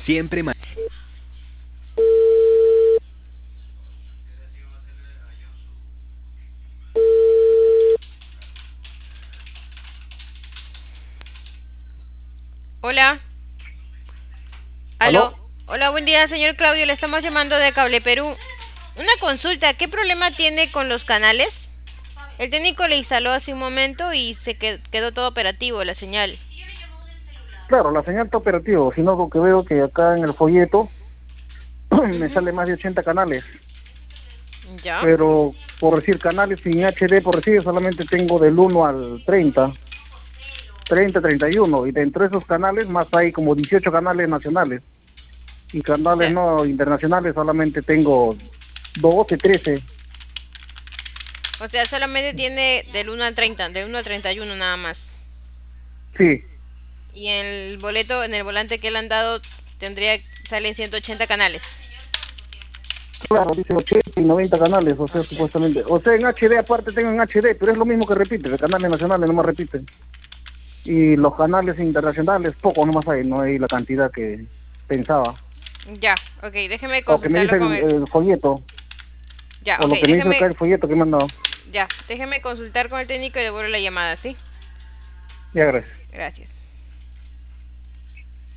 Siempre más. Hola. ¿Aló? Aló. Hola, buen día, señor Claudio. Le estamos llamando de Cable Perú. Una consulta. ¿Qué problema tiene con los canales? El técnico le instaló hace un momento y quedó todo operativo, la señal. Claro, la señal está operativa, sino lo que veo que acá en el folleto me Ujú. sale más de 80 canales, ¿Ya? pero por decir canales sin HD, por decir, solamente tengo del 1 al 31, y dentro de esos canales más hay como 18 canales nacionales, y canales Ya. no internacionales solamente tengo 12, 13. O sea, solamente tiene del 1 al 30, del 1 al 31 nada más. Sí, Y en el volante que le han dado, salen 180 canales. claro, dice 80 y 90 canales, o sea, 80. supuestamente. O sea, en HD aparte tengo en HD, pero es lo mismo que repite, de canales nacionales no me repiten. Y los canales internacionales, poco nomás hay, no hay la cantidad que pensaba. Ya, ok, déjeme O que me dice consultarlo con él. el folleto, Ya, o ok, lo que me dice acá déjeme, el folleto que me han dado. ya, déjeme consultar con el técnico y devuelvo la llamada, ¿sí? Ya, gracias. Gracias.